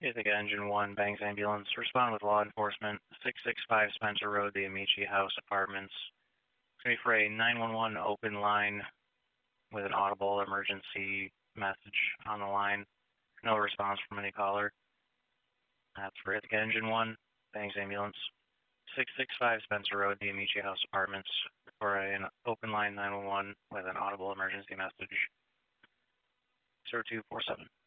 Ithaca Engine 1, Banks Ambulance. Respond with law enforcement. 665 Spencer Road, the Amici House Apartments. It's going to be for a 911 open line with an audible emergency message on the line. No response from any caller. That's for Ithaca Engine 1, Banks Ambulance. 665 Spencer Road, the Amici House Apartments, for an open line 911 with an audible emergency message. 0247.